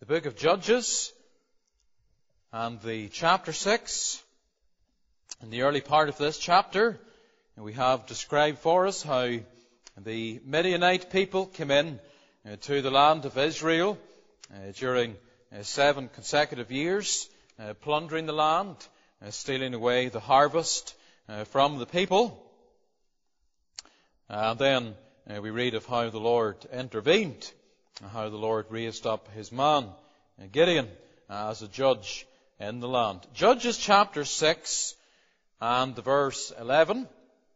the book of Judges and the chapter 6. In the early part of this chapter, we have described for us how the Midianite people came in to the land of Israel during 7 consecutive years, plundering the land, stealing away the harvest from the people. And then we read of how the Lord intervened, and how the Lord raised up his man, Gideon, as a judge in the land. Judges chapter 6 and the verse 11.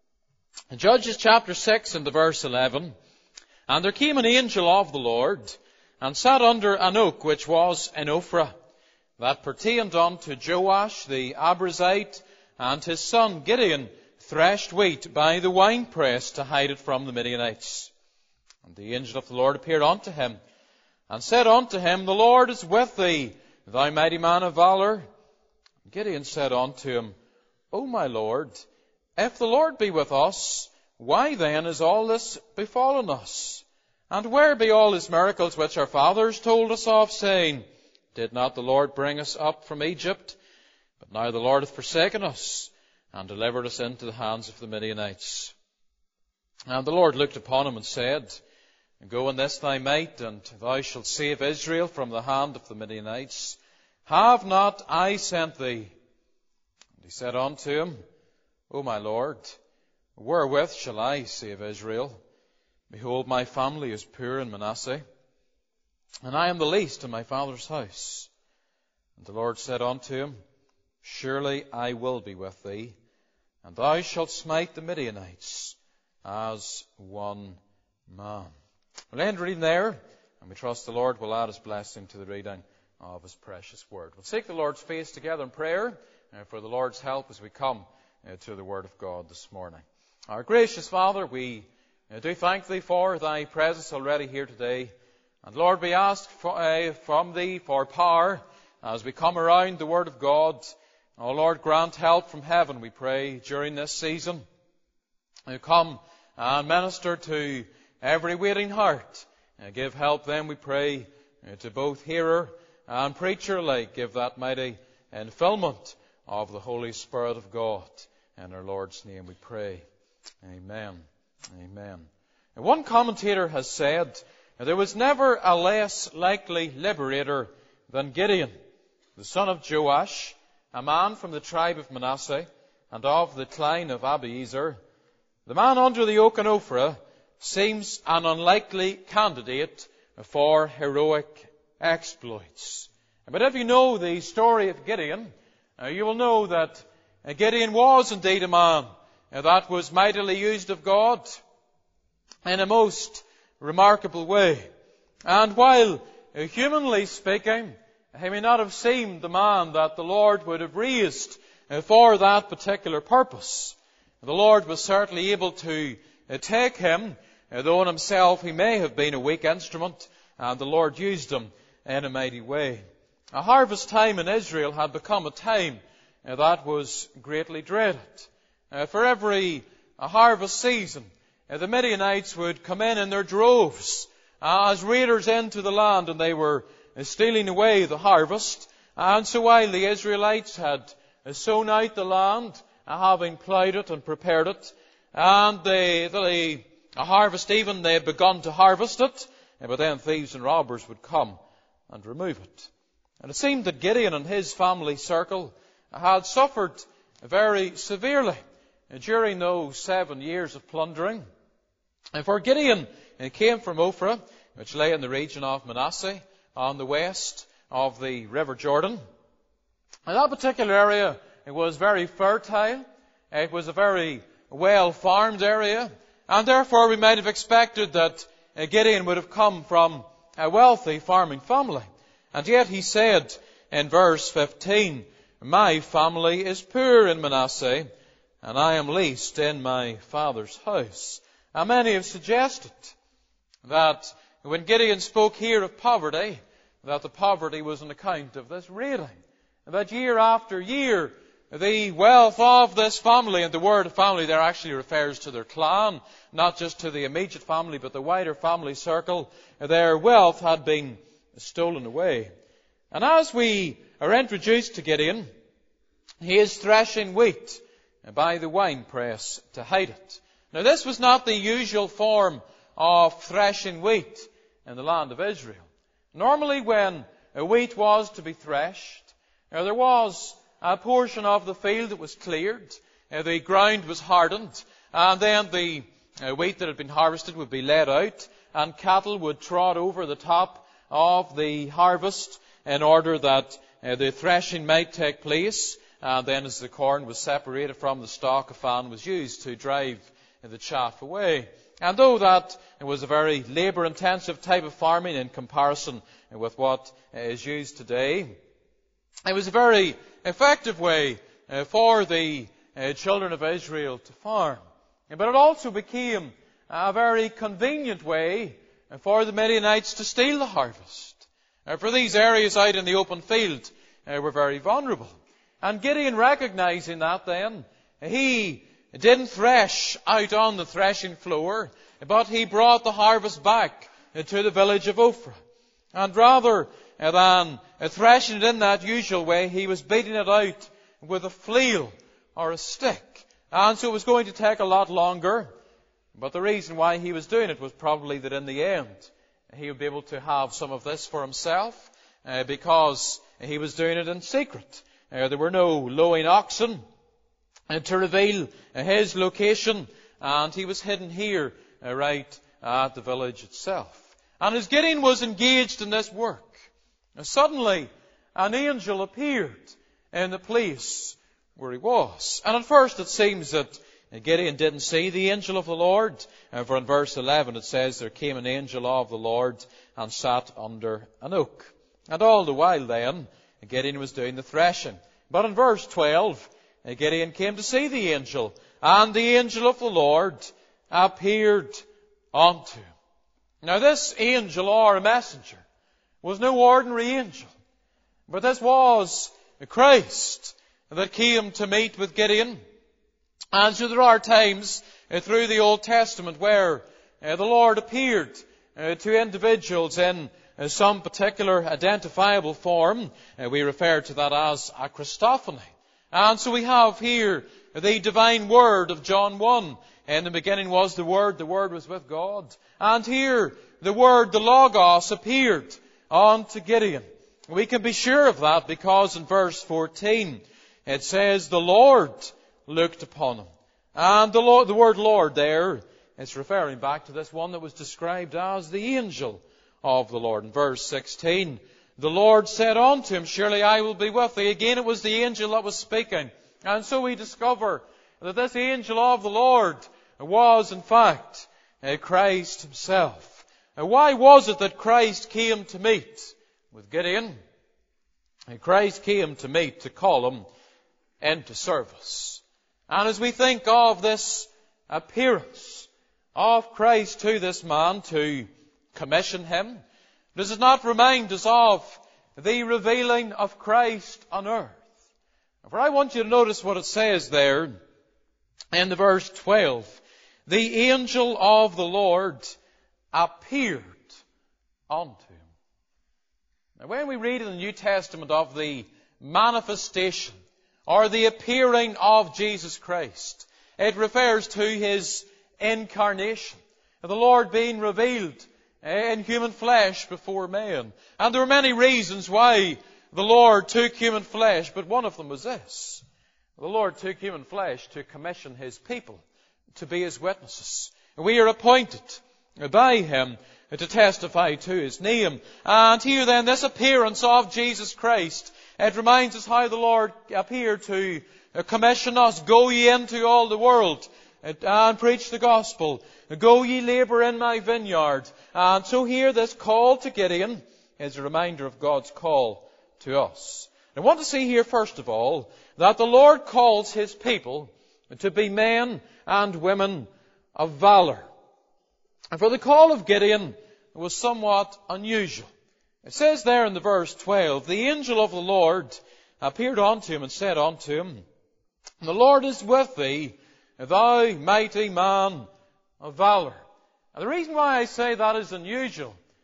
In Judges chapter 6 and the verse 11, "And there came an angel of the Lord, and sat under an oak which was in Ophrah, that pertained unto Joash the Abiezrite, and his son Gideon threshed wheat by the winepress to hide it from the Midianites. And the angel of the Lord appeared unto him, and said unto him, The Lord is with thee, thou mighty man of valor. And Gideon said unto him, O my Lord, if the Lord be with us, why then is all this befallen us? And where be all his miracles which our fathers told us of, saying, Did not the Lord bring us up from Egypt? But now the Lord hath forsaken us, and delivered us into the hands of the Midianites. And the Lord looked upon him and said, Go in this thy might, and thou shalt save Israel from the hand of the Midianites. Have not I sent thee? And he said unto him, O my Lord, wherewith shall I save Israel? Behold, my family is poor in Manasseh, and I am the least in my father's house. And the Lord said unto him, Surely I will be with thee, and thou shalt smite the Midianites as one man. We'll end reading there, and we trust the Lord will add his blessing to the reading of his precious word. We'll seek the Lord's face together in prayer for the Lord's help as we come to the word of God this morning. Our gracious Father, we do thank thee for thy presence already here today. And Lord, we ask from thee for power as we come around the word of God. Oh Lord, grant help from heaven, we pray, during this season. Come and minister to every waiting heart. Give help then, we pray, to both hearer and preacher alike. Give that mighty infillment of the Holy Spirit of God. In our Lord's name we pray. Amen. Amen. And one commentator has said, there was never a less likely liberator than Gideon, the son of Joash, a man from the tribe of Manasseh and of the clan of Abiezer. The man under the oak in Ophrah seems an unlikely candidate for heroic exploits. But if you know the story of Gideon, you will know that Gideon was indeed a man that was mightily used of God in a most remarkable way. And while, humanly speaking, he may not have seemed the man that the Lord would have raised for that particular purpose, the Lord was certainly able to take him, though in himself he may have been a weak instrument, and the Lord used him in a mighty way. A harvest time in Israel had become a time that was greatly dreaded. For every harvest season, the Midianites would come in their droves as raiders into the land, and they were stealing away the harvest. And so while the Israelites had sown out the land, having ploughed it and prepared it, and the harvest even, they had begun to harvest it, but then thieves and robbers would come and remove it. And it seemed that Gideon and his family circle had suffered very severely during those 7 years of plundering. And for Gideon, he came from Ophrah, which lay in the region of Manasseh, on the west of the River Jordan. And that particular area, it was very fertile. It was a very well-farmed area. And therefore we might have expected that Gideon would have come from a wealthy farming family. And yet he said in verse 15, My family is poor in Manasseh, and I am least in my father's house. And many have suggested that when Gideon spoke here of poverty, that the poverty was on account of this raiding. And that year after year, the wealth of this family, and the word family there actually refers to their clan, not just to the immediate family, but the wider family circle, their wealth had been stolen away. And as we are introduced to Gideon, he is threshing wheat by the winepress to hide it. Now, this was not the usual form of threshing wheat in the land of Israel. Normally, when wheat was to be threshed, there was a portion of the field that was cleared, the ground was hardened, and then the wheat that had been harvested would be laid out, and cattle would trot over the top of the harvest in order that the threshing might take place. And then as the corn was separated from the stalk, a fan was used to drive the chaff away. And though that was a very labour-intensive type of farming in comparison with what is used today, it was a very effective way for the children of Israel to farm. But it also became a very convenient way for the Midianites to steal the harvest. For these areas out in the open field were very vulnerable. And Gideon, recognizing that then, he didn't thresh out on the threshing floor, but he brought the harvest back to the village of Ophrah. And rather than threshing it in that usual way, he was beating it out with a flail or a stick. And so it was going to take a lot longer. But the reason why he was doing it was probably that in the end he would be able to have some of this for himself, because he was doing it in secret. There were no lowing oxen to reveal his location, and he was hidden here right at the village itself. And as Gideon was engaged in this work, suddenly an angel appeared in the place where he was. And at first it seems that Gideon didn't see the angel of the Lord, for in verse 11 it says, there came an angel of the Lord and sat under an oak. And all the while then, Gideon was doing the threshing. But in verse 12, Gideon came to see the angel, and the angel of the Lord appeared unto him. Now this angel, or a messenger, was no ordinary angel, but this was Christ that came to meet with Gideon. And so there are times through the Old Testament where the Lord appeared to individuals in some particular identifiable form. We refer to that as a Christophany. And so we have here the divine word of John 1. In the beginning was the Word was with God. And here the Word, the Logos, appeared unto Gideon. We can be sure of that because in verse 14 it says, the Lord looked upon him. And the word Lord there is referring back to this one that was described as the angel of the Lord. In verse 16, the Lord said unto him, surely I will be with thee. Again, it was the angel that was speaking. And so we discover that this angel of the Lord was, in fact, Christ himself. Now, why was it that Christ came to meet with Gideon? Christ came to meet, to call him into service. And as we think of this appearance of Christ to this man to commission him, does it not remind us of the revealing of Christ on earth? For I want you to notice what it says there in the verse 12. The angel of the Lord appeared unto him. Now when we read in the New Testament of the manifestation or the appearing of Jesus Christ, it refers to his incarnation, the Lord being revealed in human flesh before men. And there are many reasons why the Lord took human flesh, but one of them was this. The Lord took human flesh to commission his people to be his witnesses. We are appointed by him to testify to his name. And here then, this appearance of Jesus Christ, it reminds us how the Lord appeared to commission us. Go ye into all the world and preach the gospel. Go ye labour in my vineyard. And so here this call to Gideon is a reminder of God's call to us. I want to see here first of all that the Lord calls his people to be men and women of valour. And for the call of Gideon was somewhat unusual. It says there in the verse 12, the angel of the Lord appeared unto him and said unto him, the Lord is with thee, thou mighty man of valour. And the reason why I say that is unusual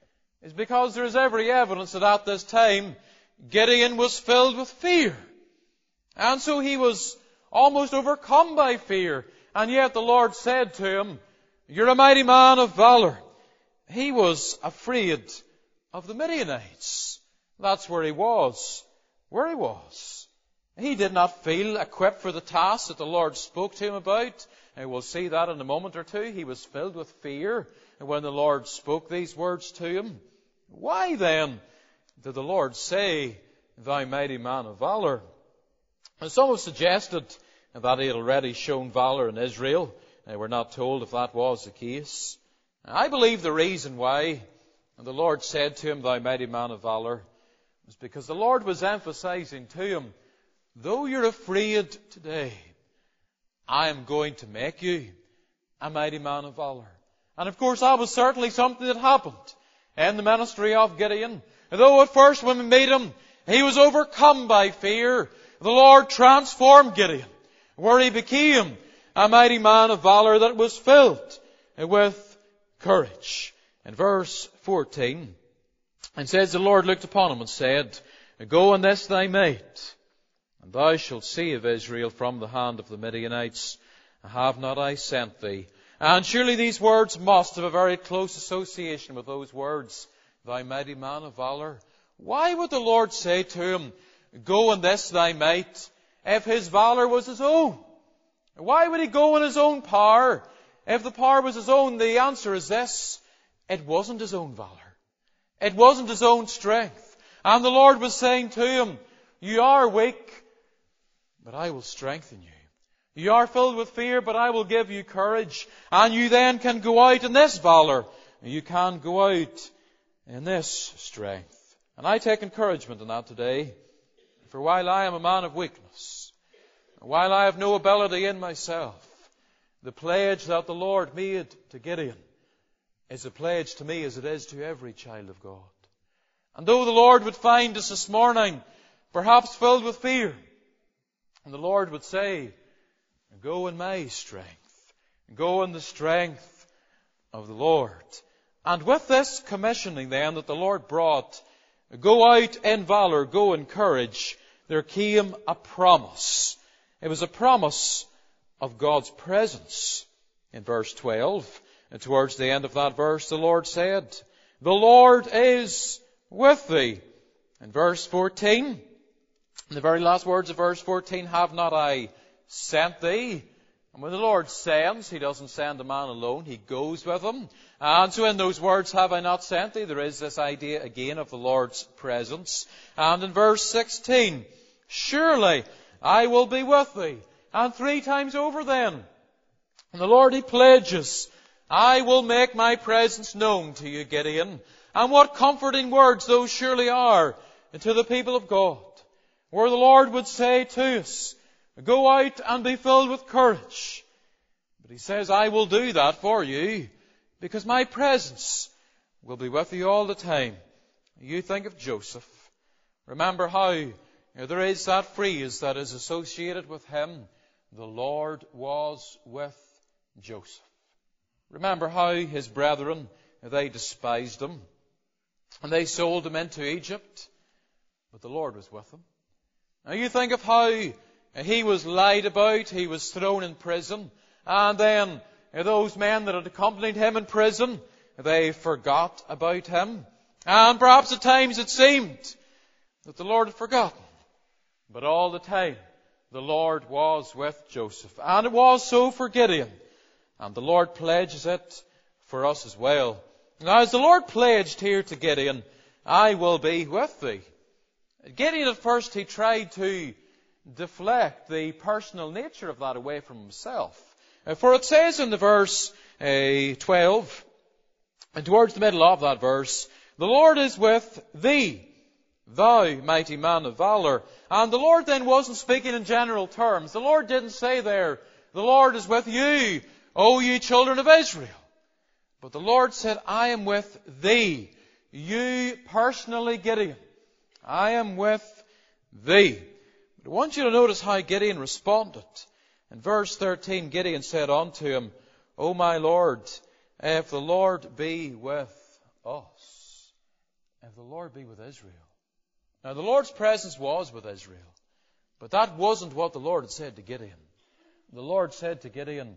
is because there is every evidence that at this time Gideon was filled with fear. And so he was almost overcome by fear. And yet the Lord said to him, "You're a mighty man of valor." He was afraid of the Midianites. That's where he was. Where he was. He did not feel equipped for the task that the Lord spoke to him about. And we'll see that in a moment or two. He was filled with fear when the Lord spoke these words to him. Why then did the Lord say, "Thou mighty man of valor"? And some have suggested that he had already shown valor in Israel. We're not told if that was the case. I believe the reason why the Lord said to him, "Thou mighty man of valor," was because the Lord was emphasizing to him, though you're afraid today, I am going to make you a mighty man of valor. And of course that was certainly something that happened in the ministry of Gideon. Though at first when we meet him, he was overcome by fear, the Lord transformed Gideon, where he became a mighty man of valor that was filled with courage. In verse 14, it says, "The Lord looked upon him and said, Go in this thy might, and thou shalt see of Israel from the hand of the Midianites. Have not I sent thee?" And surely these words must have a very close association with those words, "Thou mighty man of valor." Why would the Lord say to him, "Go in this thy might," if his valor was his own? Why would he go in his own power if the power was his own? The answer is this: it wasn't his own valor. It wasn't his own strength. And the Lord was saying to him, "You are weak, but I will strengthen you. You are filled with fear, but I will give you courage. And you then can go out in this valor. You can go out in this strength." And I take encouragement in that today. For while I am a man of weakness, while I have no ability in myself, the pledge that the Lord made to Gideon is a pledge to me as it is to every child of God. And though the Lord would find us this morning perhaps filled with fear, and the Lord would say, "Go in my strength. Go in the strength of the Lord." And with this commissioning then that the Lord brought, "Go out in valor, go in courage," there came a promise. It was a promise of God's presence. In verse 12, and towards the end of that verse, the Lord said, "The Lord is with thee." In verse 14, in the very last words of verse 14, "Have not I sent thee?" And when the Lord sends, He doesn't send a man alone. He goes with him. And so in those words, "Have I not sent thee?" there is this idea again of the Lord's presence. And in verse 16, "Surely I will be with thee." And 3 times over then, and the Lord, He pledges, "I will make my presence known to you, Gideon." And what comforting words those surely are to the people of God, where the Lord would say to us, "Go out and be filled with courage." But He says, "I will do that for you because my presence will be with you all the time." You think of Joseph. Remember how there is that phrase that is associated with him, "The Lord was with Joseph." Remember how his brethren, they despised him and they sold him into Egypt, but the Lord was with him. Now you think of how he was lied about, he was thrown in prison, and then those men that had accompanied him in prison, they forgot about him. And perhaps at times it seemed that the Lord had forgotten. But all the time, the Lord was with Joseph. And it was so for Gideon. And the Lord pledges it for us as well. Now, as the Lord pledged here to Gideon, "I will be with thee." Gideon at first, he tried to deflect the personal nature of that away from himself. For it says in the verse 12, and towards the middle of that verse, "The Lord is with thee, thou mighty man of valor." And the Lord then wasn't speaking in general terms. The Lord didn't say there, "The Lord is with you, O ye children of Israel." But the Lord said, "I am with thee." You personally, Gideon. I am with thee. But I want you to notice how Gideon responded. In verse 13, Gideon said unto him, "O my Lord, if the Lord be with us, if the Lord be with Israel. Now, the Lord's presence was with Israel, but that wasn't what the Lord had said to Gideon. The Lord said to Gideon,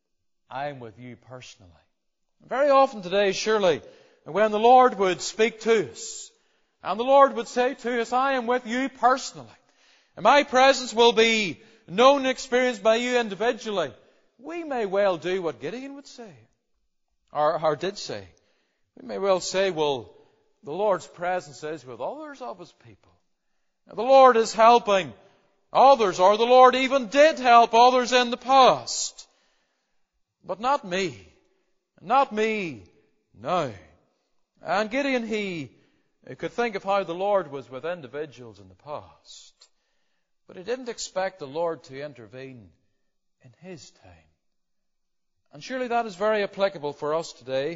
I am with you personally. Very often today, surely, when the Lord would speak to us, and the Lord would say to us, I am with you personally, and my presence will be known and experienced by you individually, we may well do what Gideon would say, or did say. We may well say, well, the Lord's presence is with others of His people. The Lord is helping others, or the Lord even did help others in the past. But not me. Not me now. And Gideon, he could think of how the Lord was with individuals in the past. But he didn't expect the Lord to intervene in his time. And surely that is very applicable for us today.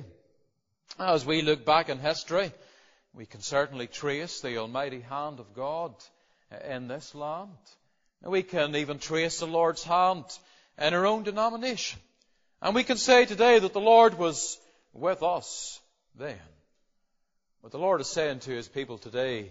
As we look back in history, we can certainly trace the almighty hand of God in this land. We can even trace the Lord's hand in our own denomination. And we can say today that the Lord was with us then. But the Lord is saying to His people today,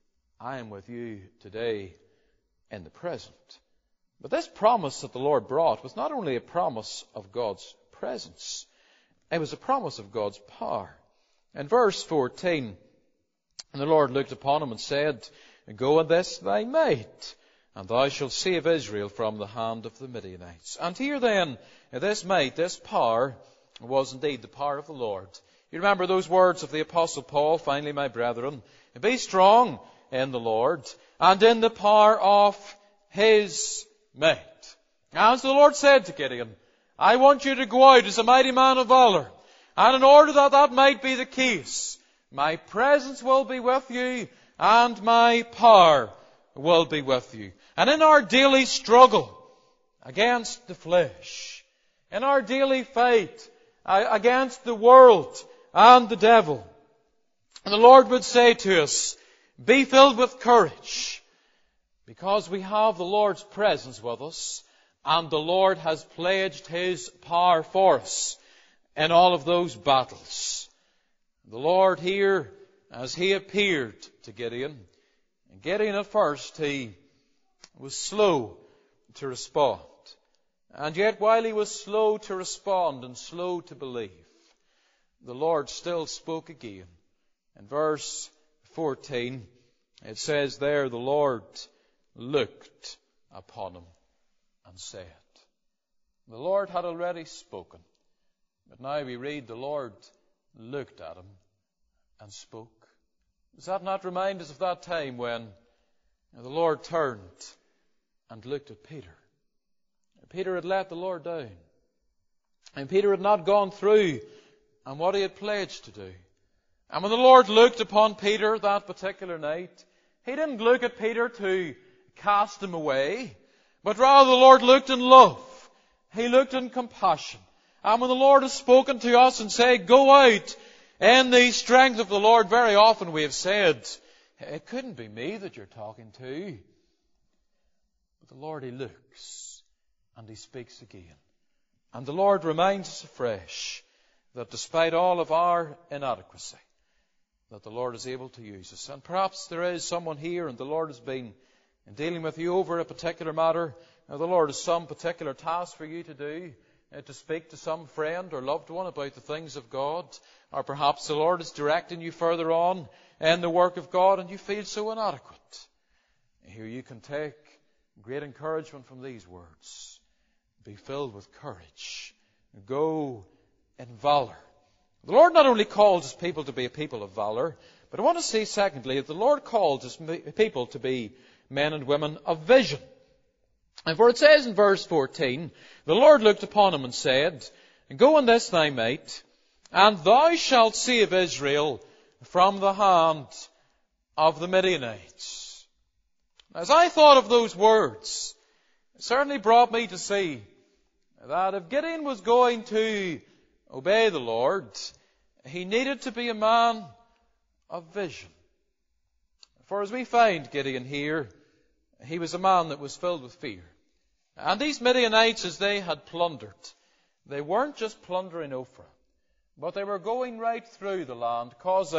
I am with you today in the present. But this promise that the Lord brought was not only a promise of God's presence, it was a promise of God's power. In verse 14, and the Lord looked upon him and said, Go in this thy might, and thou shalt save Israel from the hand of the Midianites. And here then, this might, this power, was indeed the power of the Lord. You remember those words of the Apostle Paul, finally, my brethren, be strong in the Lord, and in the power of His might. As the Lord said to Gideon, I want you to go out as a mighty man of valor. And in order that that might be the case, my presence will be with you, and my power will be with you. And in our daily struggle against the flesh, in our daily fight against the world and the devil, and the Lord would say to us, be filled with courage, because we have the Lord's presence with us, and the Lord has pledged His power for us in all of those battles. The Lord here, as He appeared to Gideon, and Gideon at first, he was slow to respond. And yet while he was slow to respond and slow to believe, the Lord still spoke again. In verse 14, it says there, the Lord looked upon him and said. The Lord had already spoken, but now we read the Lord looked at him and spoke. Does that not remind us of that time when the Lord turned and looked at Peter? Peter had let the Lord down. And Peter had not gone through on what he had pledged to do. And when the Lord looked upon Peter that particular night, He didn't look at Peter to cast him away, but rather the Lord looked in love. He looked in compassion. And when the Lord has spoken to us and said, go out in the strength of the Lord, very often we have said, it couldn't be me that you're talking to. But the Lord, He looks and He speaks again. And the Lord reminds us afresh that despite all of our inadequacy, that the Lord is able to use us. And perhaps there is someone here and the Lord has been dealing with you over a particular matter. Now the Lord has some particular task for you to do, to speak to some friend or loved one about the things of God. Or perhaps the Lord is directing you further on in the work of God and you feel so inadequate. Here you can take great encouragement from these words. Be filled with courage. Go in valor. The Lord not only calls His people to be a people of valor, but I want to say secondly that the Lord calls His people to be men and women of vision. And for it says in verse 14, the Lord looked upon him and said, go in this thy might, and thou shalt save Israel from the hand of the Midianites. As I thought of those words, it certainly brought me to see that if Gideon was going to obey the Lord, he needed to be a man of vision. For as we find Gideon here, he was a man that was filled with fear. And these Midianites, as they had plundered, they weren't just plundering Ophrah, but they were going right through the land, causing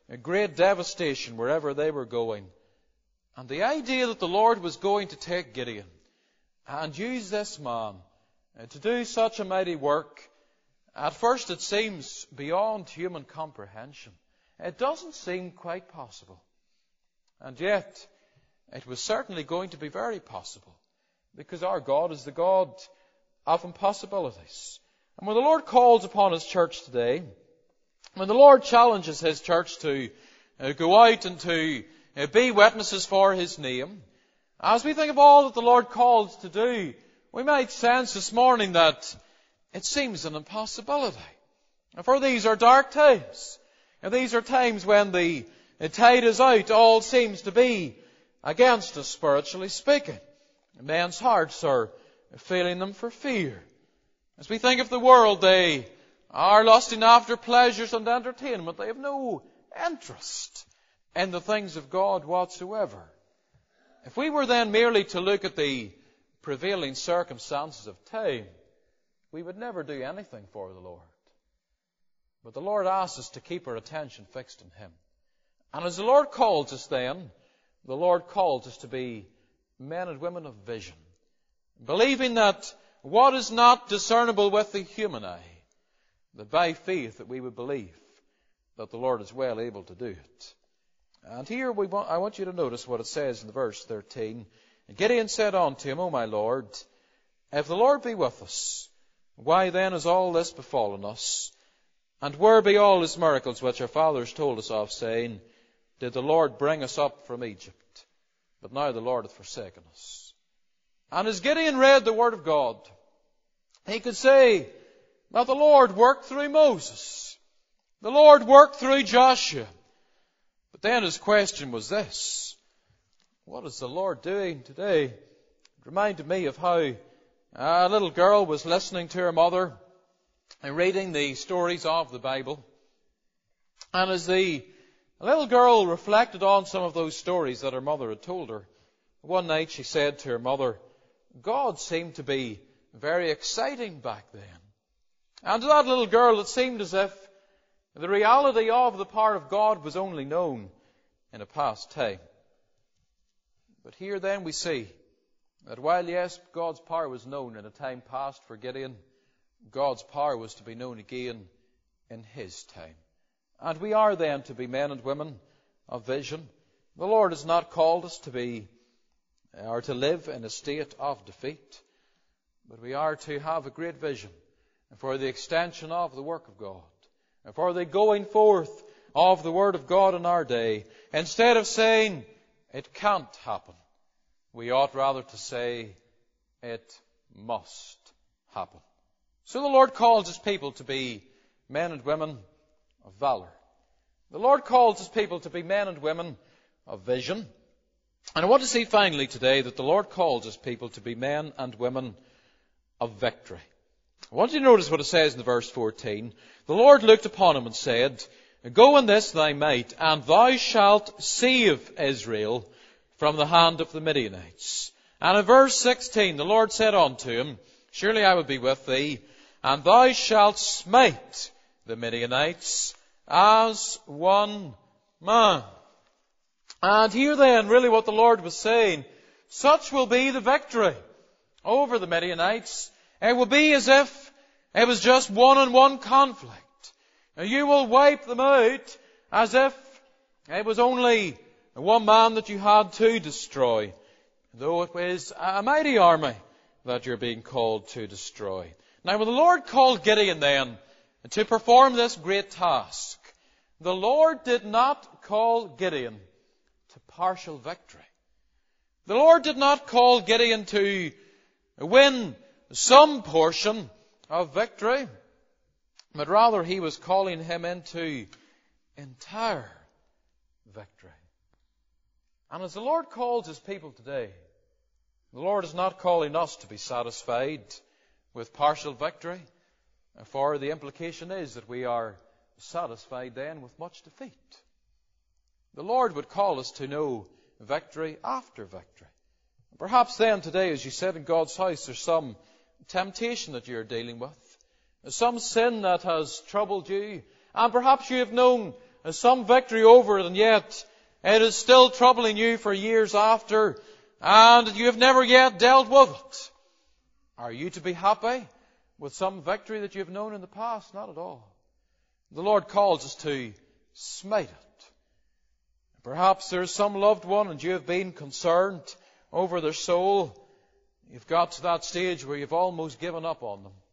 a great devastation wherever they were going. And the idea that the Lord was going to take Gideon and use this man to do such a mighty work, at first it seems beyond human comprehension. It doesn't seem quite possible. And yet, it was certainly going to be very possible, because our God is the God of impossibilities. And when the Lord calls upon His church today, when the Lord challenges His church to go out and to be witnesses for His name, as we think of all that the Lord calls to do, we might sense this morning that it seems an impossibility. For these are dark times. And these are times when the tide is out. All seems to be against us, spiritually speaking. Men's hearts are failing them for fear. As we think of the world, they are lusting after pleasures and entertainment. They have no interest in the things of God whatsoever. If we were then merely to look at the prevailing circumstances of time, we would never do anything for the Lord. But the Lord asks us to keep our attention fixed on Him. And as the Lord calls us then, the Lord calls us to be men and women of vision, believing that what is not discernible with the human eye, that by faith that we would believe that the Lord is well able to do it. And here I want you to notice what it says in the verse 13. And Gideon said unto him, O my Lord, if the Lord be with us, why then is all this befallen us? And where be all His miracles which our fathers told us of, saying, did the Lord bring us up from Egypt? But now the Lord hath forsaken us. And as Gideon read the Word of God, he could say that the Lord worked through Moses. The Lord worked through Joshua. But then his question was this: what is the Lord doing today? It reminded me of how a little girl was listening to her mother and reading the stories of the Bible. And as the little girl reflected on some of those stories that her mother had told her, one night she said to her mother, God seemed to be very exciting back then. And to that little girl it seemed as if the reality of the power of God was only known in a past time. But here then we see that while, yes, God's power was known in a time past for Gideon, God's power was to be known again in His time. And we are then to be men and women of vision. The Lord has not called us to be or to live in a state of defeat, but we are to have a great vision for the extension of the work of God, and for the going forth of the Word of God in our day. Instead of saying, it can't happen, we ought rather to say, it must happen. So the Lord calls His people to be men and women of valor. The Lord calls His people to be men and women of vision. And I want to see finally today that the Lord calls His people to be men and women of victory. I want you to notice what it says in the verse 14. The Lord looked upon him and said, go in this thy might, and thou shalt save Israel from the hand of the Midianites. And in verse 16, the Lord said unto him, surely I will be with thee, and thou shalt smite the Midianites as one man. And here then, really what the Lord was saying, such will be the victory over the Midianites. It will be as if it was just one-on-one conflict. You will wipe them out as if it was only one man that you had to destroy, though it was a mighty army that you're being called to destroy. Now, when the Lord called Gideon then to perform this great task, the Lord did not call Gideon to partial victory. The Lord did not call Gideon to win some portion of victory, but rather He was calling him into entire victory. And as the Lord calls His people today, the Lord is not calling us to be satisfied with partial victory, for the implication is that we are satisfied then with much defeat. The Lord would call us to know victory after victory. Perhaps then today, as you sit in God's house, there's some temptation that you're dealing with, some sin that has troubled you, and perhaps you have known some victory over it, and yet it is still troubling you for years after, and you have never yet dealt with it. Are you to be happy with some victory that you have known in the past? Not at all. The Lord calls us to smite it. Perhaps there is some loved one and you have been concerned over their soul. You've got to that stage where you've almost given up on them.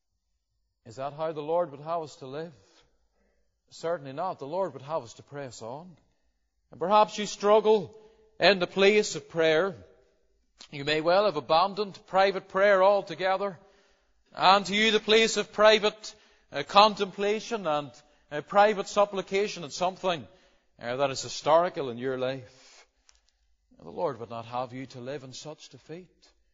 Is that how the Lord would have us to live? Certainly not. The Lord would have us to press on. And perhaps you struggle in the place of prayer. You may well have abandoned private prayer altogether. And to you the place of private contemplation and private supplication is something that is historical in your life. The Lord would not have you to live in such defeat.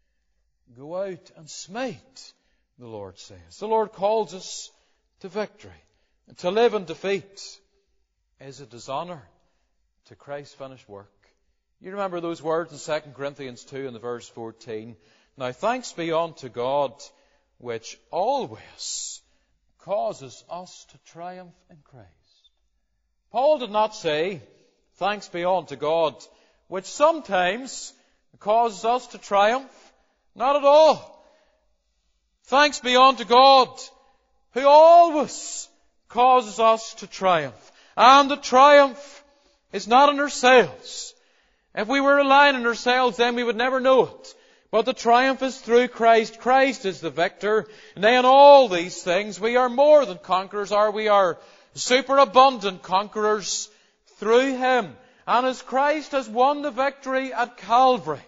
Go out and smite, the Lord says. The Lord calls us to victory. And to live in defeat is a dishonour to Christ's finished work. You remember those words in 2 Corinthians 2 in the verse 14. Now thanks be unto God, which always causes us to triumph in Christ. Paul did not say, thanks be unto God, which sometimes causes us to triumph. Not at all. Thanks be unto God, who always causes us to triumph. And the triumph is not in ourselves. If we were relying on ourselves, then we would never know it. But the triumph is through Christ. Christ is the victor. And in all these things, we are more than conquerors, or we are superabundant conquerors through Him. And as Christ has won the victory at Calvary,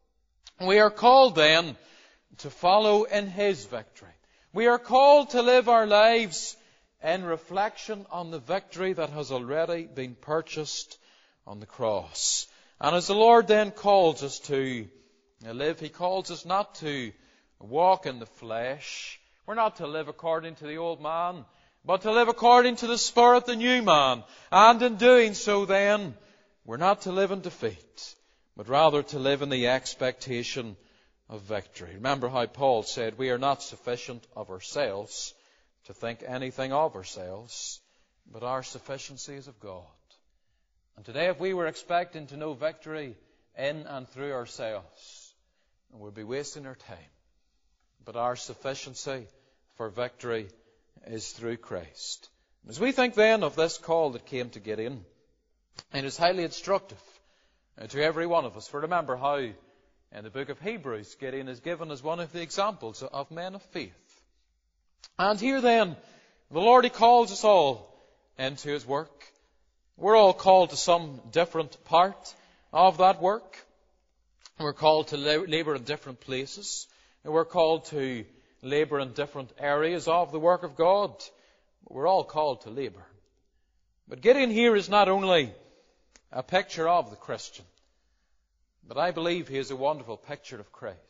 we are called then to follow in His victory. We are called to live our lives in reflection on the victory that has already been purchased on the cross. And as the Lord then calls us to live, He calls us not to walk in the flesh. We're not to live according to the old man, but to live according to the Spirit, the new man. And in doing so then, we're not to live in defeat, but rather to live in the expectation of victory. Remember how Paul said, we are not sufficient of ourselves to think anything of ourselves, but our sufficiency is of God. And today, if we were expecting to know victory in and through ourselves, we'd be wasting our time. But our sufficiency for victory is through Christ. As we think then of this call that came to Gideon, it is highly instructive to every one of us. For remember how in the book of Hebrews, Gideon is given as one of the examples of men of faith. And here then, the Lord, He calls us all into His work. We're all called to some different part of that work. We're called to labour in different places. And we're called to labour in different areas of the work of God. We're all called to labour. But Gideon here is not only a picture of the Christian, but I believe he is a wonderful picture of Christ.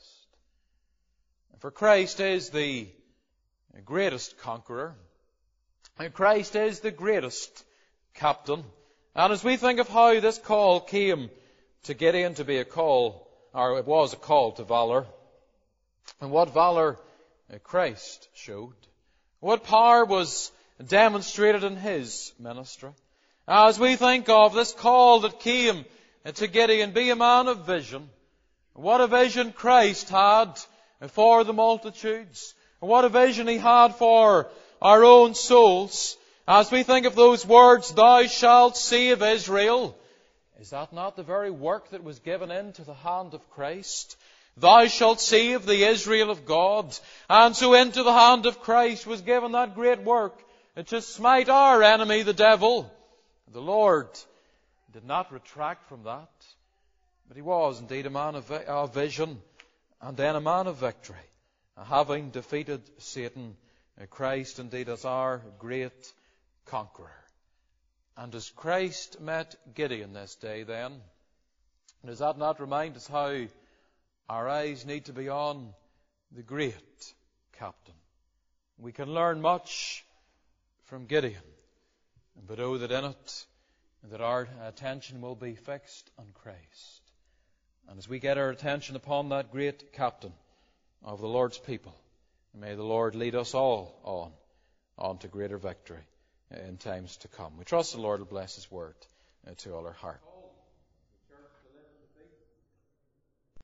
For Christ is the greatest conqueror. And Christ is the greatest captain. And as we think of how this call came to Gideon to be a call, or it was a call to valour, and what valour Christ showed, what power was demonstrated in His ministry. As we think of this call that came to Gideon, be a man of vision, what a vision Christ had for the multitudes, what a vision He had for our own souls. As we think of those words, thou shalt save Israel, is that not the very work that was given into the hand of Christ? Thou shalt save the Israel of God. And so into the hand of Christ was given that great work to smite our enemy, the devil. The Lord did not retract from that, but He was indeed a man of vision and then a man of victory. Having defeated Satan, Christ indeed is our great conqueror. And as Christ met Gideon this day then, does that not remind us how our eyes need to be on the great captain? We can learn much from Gideon, but oh, that in it, that our attention will be fixed on Christ. And as we get our attention upon that great captain of the Lord's people, may the Lord lead us all on to greater victory. in times to come. We trust the Lord will bless His word to all our heart.